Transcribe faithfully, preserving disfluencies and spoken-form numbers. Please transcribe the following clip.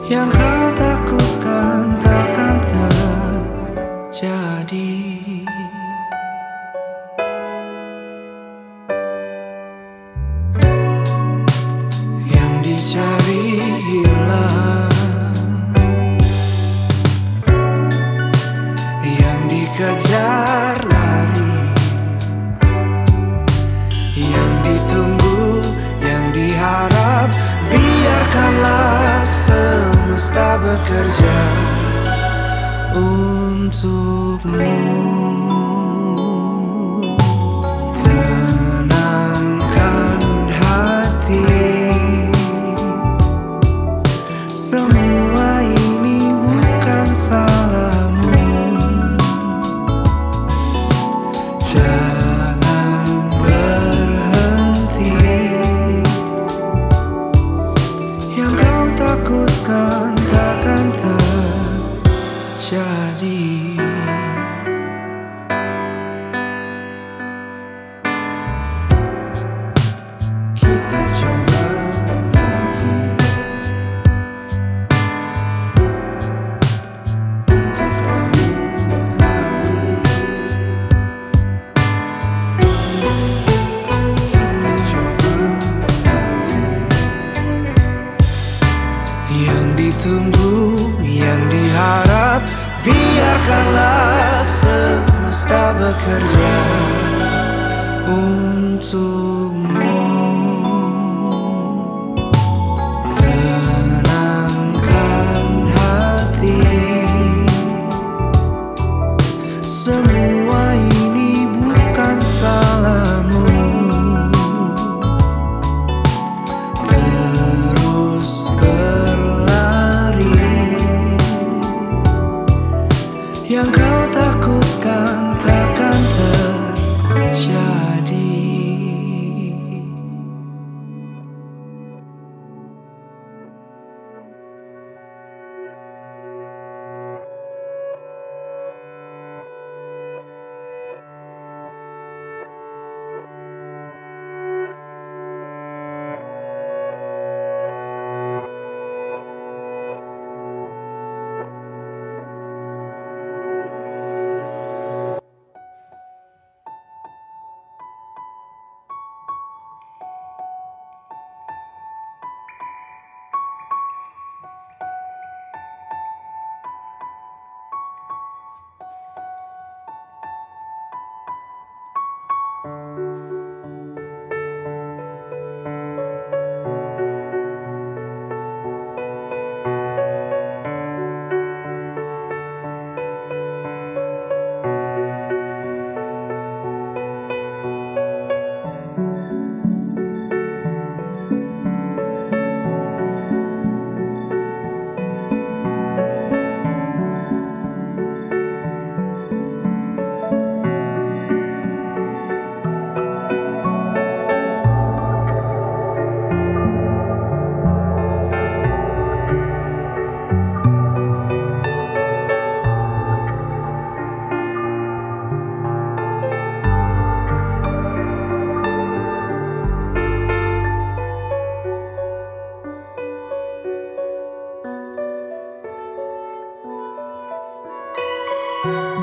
Yang kau takutkan takkan terjadi. Yang dicari hilang, yang dikejar lari, yang ditunggu, yang diharap. Biarkanlah semesta bekerja untukmu. Tenangkan hati, semua ini bukan salahmu. Jangan berhenti, yang kau takutkan takkan terjadi. Kita coba lagi untuk lain hari. Kita coba lagi. Yang ditunggu, yang diharap. Biarkanlah semesta bekerja untukmu. Tenangkan hati, semua ini bukan salahmu. Terus berlari, yang kau takutkan takkan terjadi. Thank you.